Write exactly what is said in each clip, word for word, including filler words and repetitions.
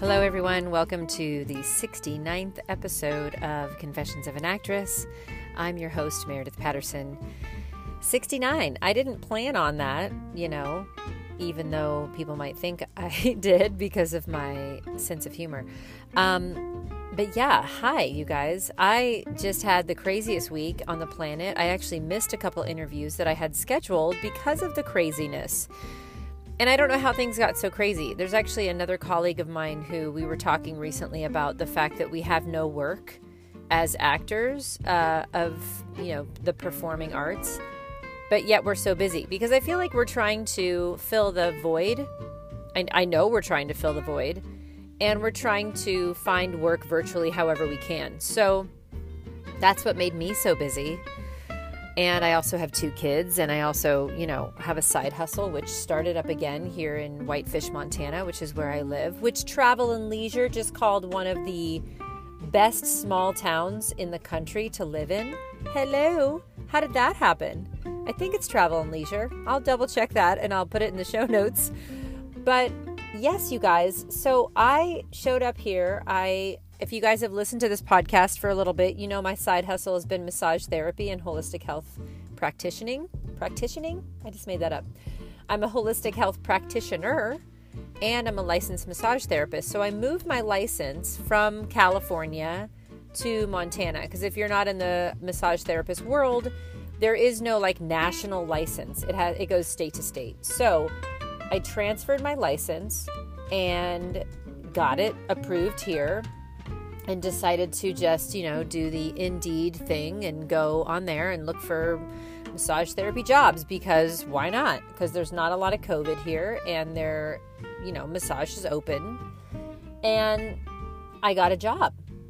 Hello everyone, welcome to the sixty-ninth episode of Confessions of an Actress. I'm your host, Meredith Patterson. sixty-nine, I didn't plan on that, you know, even though people might think I did because of my sense of humor. Um, but yeah, hi you guys. I just had the craziest week on the planet. I actually missed a couple interviews that I had scheduled because of the craziness. And I don't know how things got so crazy. There's actually another colleague of mine who we were talking recently about the fact that we have no work as actors uh, of, you know, the performing arts, but yet we're so busy because I feel like we're trying to fill the void. I, I know we're trying to fill the void, and we're trying to find work virtually however we can. So that's what made me so busy. And I also have two kids, and I also, you know, have a side hustle, which started up again here in Whitefish, Montana, which is where I live, which Travel and Leisure just called one of the best small towns in the country to live in. Hello. How did that happen? I think it's Travel and Leisure. I'll double check that and I'll put it in the show notes. But yes, you guys. So I showed up here. I If you guys have listened to this podcast for a little bit, you know my side hustle has been massage therapy and holistic health practitioning. Practitioning? I just made that up. I'm a holistic health practitioner, and I'm a licensed massage therapist. So I moved my license from California to Montana, because if you're not in the massage therapist world, there is no like national license. It has it goes state to state. So I transferred my license and got it approved here, and decided to just, you know, do the Indeed thing and go on there and look for massage therapy jobs, because why not? Because there's not a lot of COVID here, and there, you know, massage is open. And I got a job.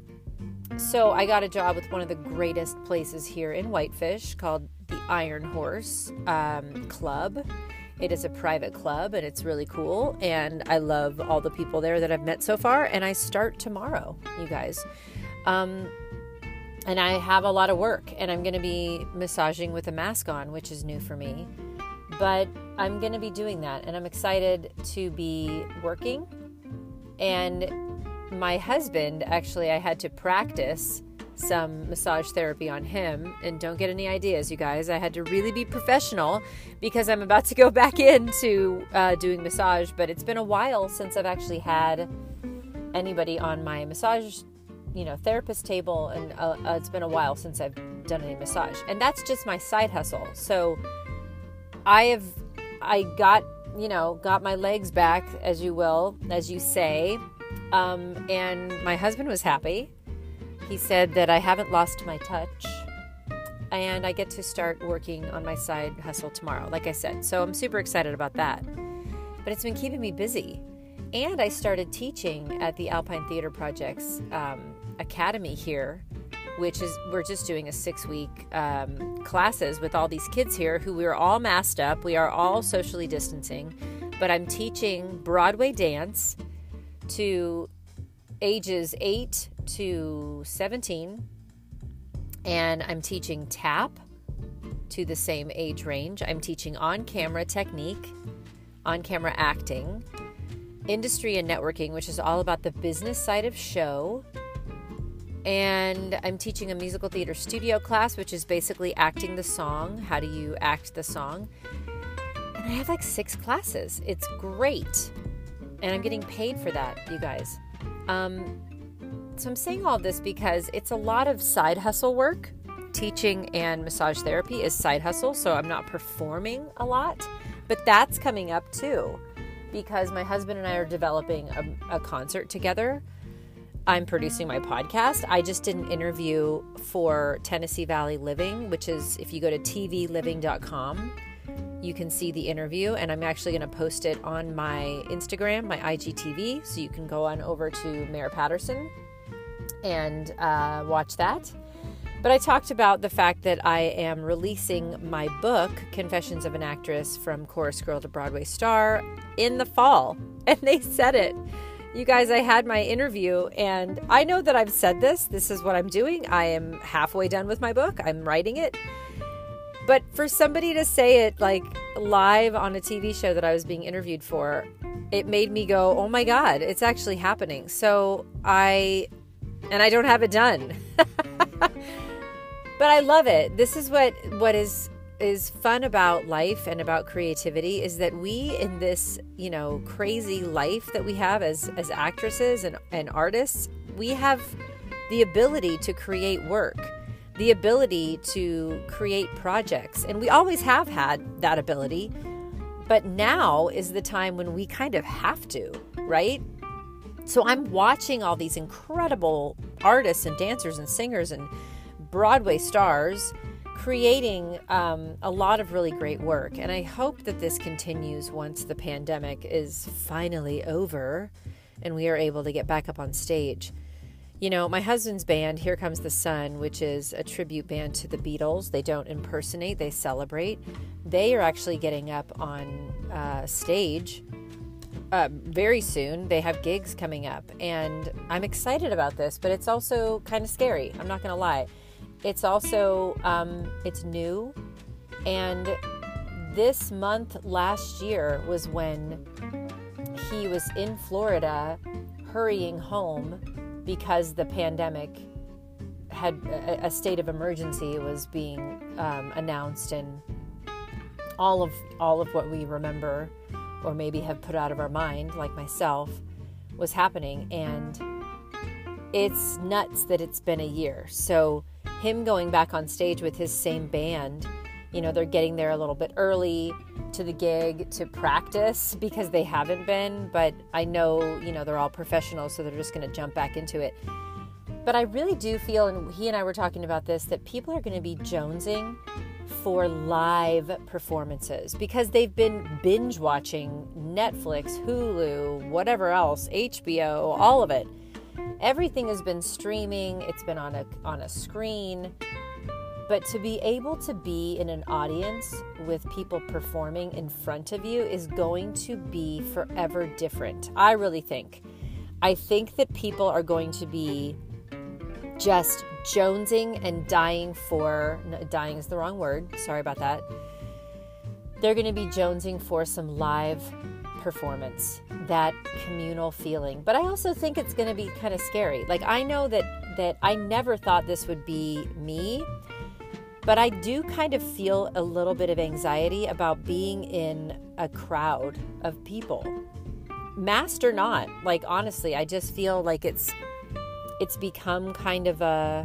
So I got a job with one of the greatest places here in Whitefish called the Iron Horse um, Club. It is a private club, and it's really cool, and I love all the people there that I've met so far, and I start tomorrow, you guys. Um, and I have a lot of work, and I'm going to be massaging with a mask on, which is new for me, but I'm going to be doing that, and I'm excited to be working. And my husband, actually, I had to practice some massage therapy on him, and don't get any ideas, you guys. I had to really be professional because I'm about to go back into uh, doing massage, but it's been a while since I've actually had anybody on my massage, you know, therapist table, and uh, uh, it's been a while since I've done any massage, and that's just my side hustle. So I have, I got, you know, got my legs back, as you will, as you say, um, and my husband was happy. He said that I haven't lost my touch, and I get to start working on my side hustle tomorrow, like I said. So I'm super excited about that. But it's been keeping me busy. And I started teaching at the Alpine Theater Project's um, academy here, which is, we're just doing a six-week um, classes with all these kids here who we are all masked up. We are all socially distancing. But I'm teaching Broadway dance to ages eight to seventeen, and I'm teaching tap to the same age range. I'm teaching on-camera technique, on-camera acting, industry and networking, which is all about the business side of show, and I'm teaching a musical theater studio class, which is basically acting the song. How do you act the song? And I have like six classes. It's great, and I'm getting paid for that, you guys. Um, So I'm saying all this because it's a lot of side hustle work. Teaching and massage therapy is side hustle, so I'm not performing a lot. But that's coming up too, because my husband and I are developing a, a concert together. I'm producing my podcast. I just did an interview for Tennessee Valley Living, which is, if you go to t v living dot com, you can see the interview, and I'm actually going to post it on my Instagram, my I G T V, so you can go on over to Mayor Patterson and uh, watch that. But I talked about the fact that I am releasing my book, Confessions of an Actress, From Chorus Girl to Broadway Star, in the fall. And they said it. You guys, I had my interview, and I know that I've said this. This is what I'm doing. I am halfway done with my book. I'm writing it. But for somebody to say it like live on a T V show that I was being interviewed for, it made me go, oh my God, it's actually happening. So I, and I don't have it done, but I love it. This is what, what is, is fun about life and about creativity is that we, in this, you know, crazy life that we have as, as actresses and, and artists, we have the ability to create work, the ability to create projects. And we always have had that ability, but now is the time when we kind of have to, right? So I'm watching all these incredible artists and dancers and singers and Broadway stars creating um, a lot of really great work. And I hope that this continues once the pandemic is finally over and we are able to get back up on stage. You know, my husband's band, Here Comes the Sun, which is a tribute band to the Beatles. They don't impersonate, they celebrate. They are actually getting up on uh, stage uh, very soon. They have gigs coming up, and I'm excited about this, but it's also kind of scary. I'm not going to lie. It's also, um, it's new, and this month last year was when he was in Florida hurrying home because the pandemic had a, a state of emergency was being um, announced, and all of all of what we remember or maybe have put out of our mind, like myself, was happening. And it's nuts that it's been a year. So him going back on stage with his same band, you know, they're getting there a little bit early to the gig to practice because they haven't been, but I know, you know, they're all professionals, so they're just going to jump back into it. But I really do feel, and he and I were talking about this, that people are going to be jonesing for live performances because they've been binge watching Netflix, Hulu, whatever else, H B O, all of it. Everything has been streaming. It's been on a on a screen. But to be able to be in an audience with people performing in front of you is going to be forever different. I really think. I think that people are going to be just jonesing and dying for, no, dying is the wrong word, sorry about that. They're going to be jonesing for some live performance, that communal feeling. But I also think it's going to be kind of scary. Like, I know that, that I never thought this would be me, but I do kind of feel a little bit of anxiety about being in a crowd of people, masked or not. Like, honestly, I just feel like it's it's become kind of a,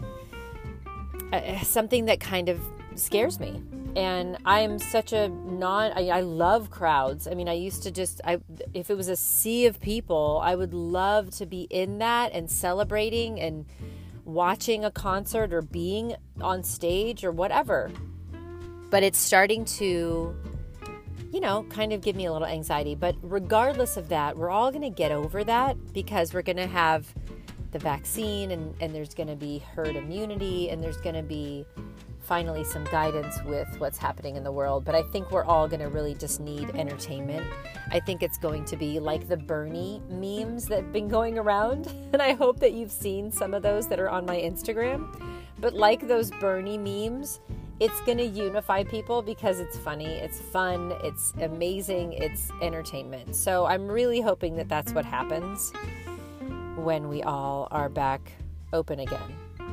a something that kind of scares me. And I'm such a non, I, I love crowds. I mean, I used to just, I if it was a sea of people, I would love to be in that and celebrating and watching a concert or being on stage or whatever. But it's starting to, you know, kind of give me a little anxiety. But regardless of that, we're all going to get over that because we're going to have the vaccine and, and there's going to be herd immunity and there's going to be finally some guidance with what's happening in the world. But I think we're all going to really just need entertainment. I think it's going to be like the Bernie memes that have been going around. And I hope that you've seen some of those that are on my Instagram. But like those Bernie memes, it's going to unify people because it's funny, it's fun, it's amazing, it's entertainment. So I'm really hoping that that's what happens when we all are back open again.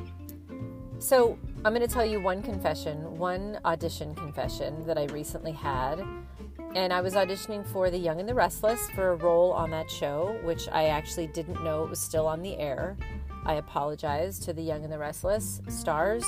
So I'm going to tell you one confession, one audition confession that I recently had. And I was auditioning for The Young and the Restless for a role on that show, which I actually didn't know it was still on the air. I apologize to The Young and the Restless stars.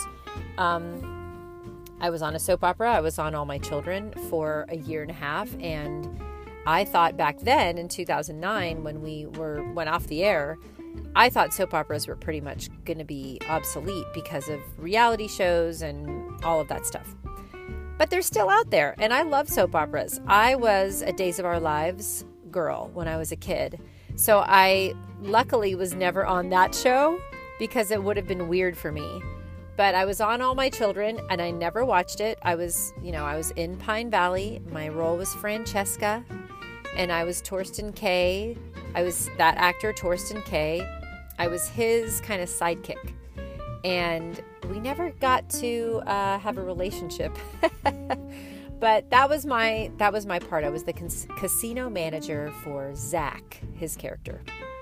Um, I was on a soap opera. I was on All My Children for a year and a half. And I thought back then in two thousand nine when we were went off the air, I thought soap operas were pretty much going to be obsolete because of reality shows and all of that stuff. But they're still out there, and I love soap operas. I was a Days of Our Lives girl when I was a kid. So I luckily was never on that show because it would have been weird for me. But I was on All My Children, and I never watched it. I was, you know, I was in Pine Valley. My role was Francesca, and I was Torsten Kaye. I was that actor, Torsten Kaye. I was his kind of sidekick. And we never got to uh, have a relationship. But that was my that was my part. I was the cas- casino manager for Zach, his character.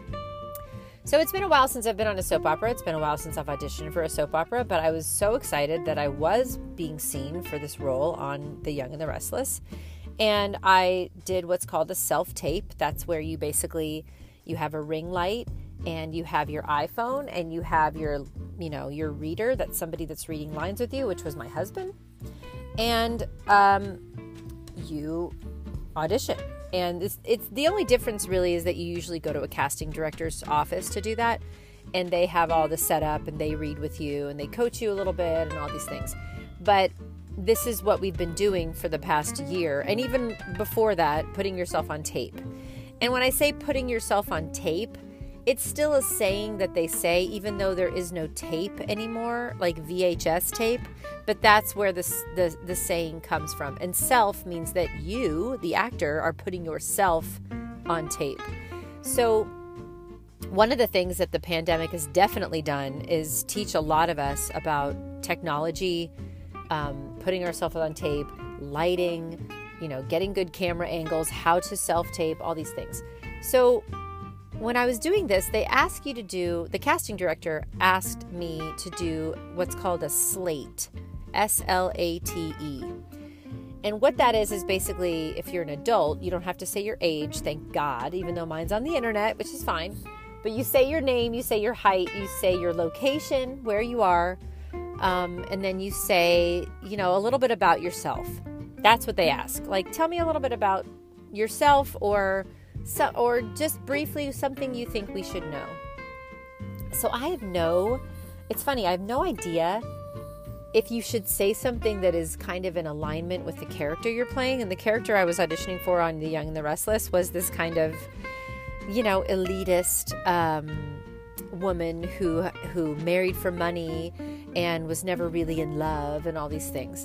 So it's been a while since I've been on a soap opera. It's been a while since I've auditioned for a soap opera, but I was so excited that I was being seen for this role on The Young and the Restless. And I did what's called a self-tape. That's where you basically, you have a ring light and you have your iPhone and you have your, you know, your reader. That's somebody that's reading lines with you, which was my husband. And um, you audition. And it's, it's the only difference really is that you usually go to a casting director's office to do that. And they have all the setup and they read with you and they coach you a little bit and all these things. But this is what we've been doing for the past year. And even before that, putting yourself on tape. And when I say putting yourself on tape, it's still a saying that they say, even though there is no tape anymore, like V H S tape, but that's where the, the, the saying comes from. And self means that you, the actor, are putting yourself on tape. So one of the things that the pandemic has definitely done is teach a lot of us about technology, um, putting ourselves on tape, lighting, you know, getting good camera angles, how to self-tape, all these things. So when I was doing this, they asked you to do, the casting director asked me to do what's called a slate, S L A T E. And what that is, is basically, if you're an adult, you don't have to say your age, thank God, even though mine's on the internet, which is fine. But you say your name, you say your height, you say your location, where you are, um, and then you say, you know, a little bit about yourself. That's what they ask. Like, tell me a little bit about yourself, or so, or just briefly something you think we should know. So I have no, it's funny, I have no idea if you should say something that is kind of in alignment with the character you're playing. And the character I was auditioning for on The Young and the Restless was this kind of, you know, elitist um, woman who who married for money and was never really in love and all these things.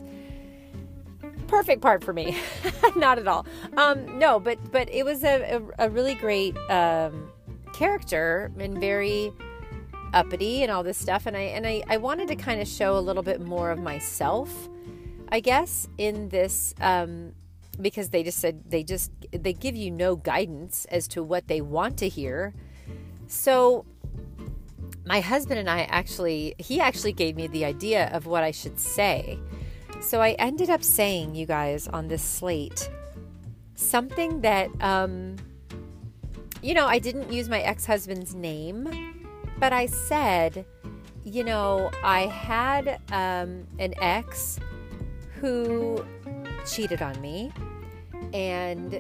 Perfect part for me. Not at all. Um, no, but but it was a, a, a really great um, character and very uppity and all this stuff. And I and I, I wanted to kind of show a little bit more of myself, I guess, in this, um, because they just said they just they give you no guidance as to what they want to hear. So my husband and I actually, he actually gave me the idea of what I should say. So I ended up saying, you guys, on this slate, something that, um, you know, I didn't use my ex-husband's name, but I said, you know, I had um, an ex who cheated on me, and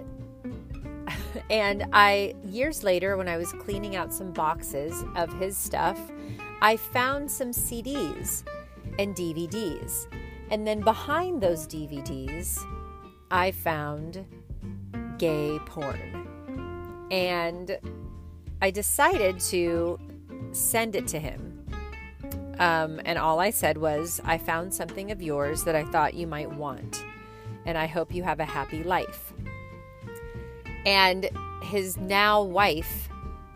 and I, years later, when I was cleaning out some boxes of his stuff, I found some C Ds and D V Ds. And then behind those D V Ds, I found gay porn. And I decided to send it to him. Um, and all I said was, I found something of yours that I thought you might want. And I hope you have a happy life. And his now wife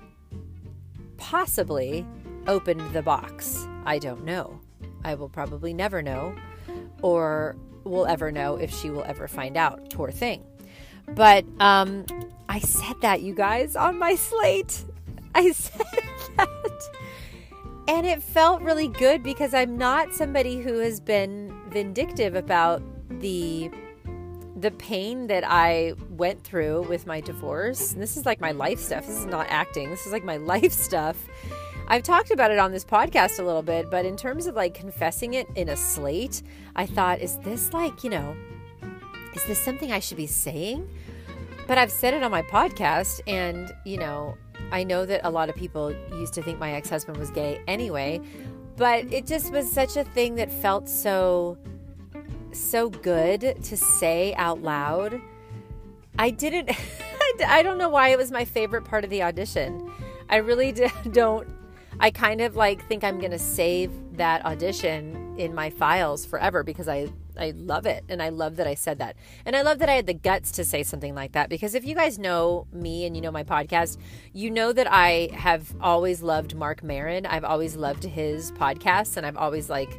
possibly opened the box. I don't know. I will probably never know, or will ever know if she will ever find out. Poor thing. But um, I said that, you guys, on my slate. I said that. And it felt really good because I'm not somebody who has been vindictive about the the pain that I went through with my divorce. And this is like my life stuff. This is not acting. This is like my life stuff. I've talked about it on this podcast a little bit, but in terms of like confessing it in a slate, I thought, is this like, you know, is this something I should be saying? But I've said it on my podcast, and, you know, I know that a lot of people used to think my ex-husband was gay anyway, but it just was such a thing that felt so, so good to say out loud. I didn't, I don't know why it was my favorite part of the audition. I really don't, I kind of like think I'm going to save that audition in my files forever because I, I love it. And I love that I said that. And I love that I had the guts to say something like that, because if you guys know me and you know my podcast, you know that I have always loved Mark Maron. I've always loved his podcasts, and I've always like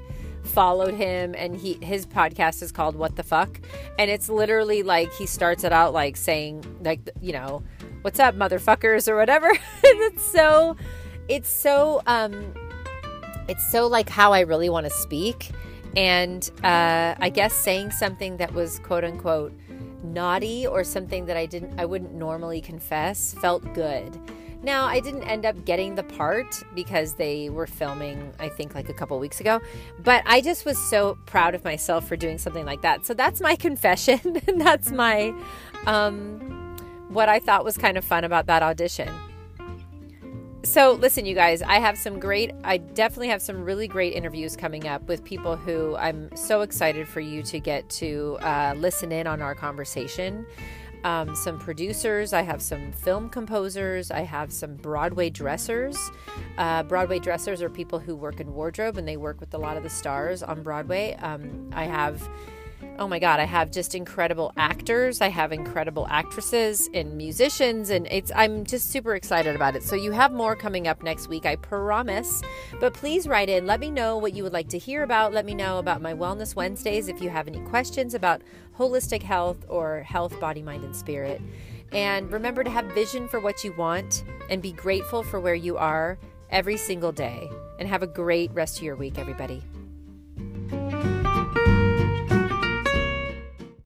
followed him, and he his podcast is called What the Fuck, and it's literally like he starts it out like saying like, you know, what's up motherfuckers or whatever. And it's so it's so um it's so like how I really want to speak. And uh I guess saying something that was quote unquote naughty or something that I didn't I wouldn't normally confess felt good. Now, I didn't end up getting the part because they were filming, I think, like a couple weeks ago. But I just was so proud of myself for doing something like that. So that's my confession. And that's my, um, what I thought was kind of fun about that audition. So listen, you guys, I have some great, I definitely have some really great interviews coming up with people who I'm so excited for you to get to uh, listen in on our conversation. Um, some producers, I have some film composers, I have some Broadway dressers. Uh, Broadway dressers are people who work in wardrobe and they work with a lot of the stars on Broadway. Um, I have, oh my God, I have just incredible actors. I have incredible actresses and musicians, and it's, I'm just super excited about it. So you have more coming up next week, I promise. But please write in. Let me know what you would like to hear about. Let me know about my Wellness Wednesdays if you have any questions about holistic health or health, body, mind, and spirit. And remember to have vision for what you want and be grateful for where you are every single day. And have a great rest of your week, everybody.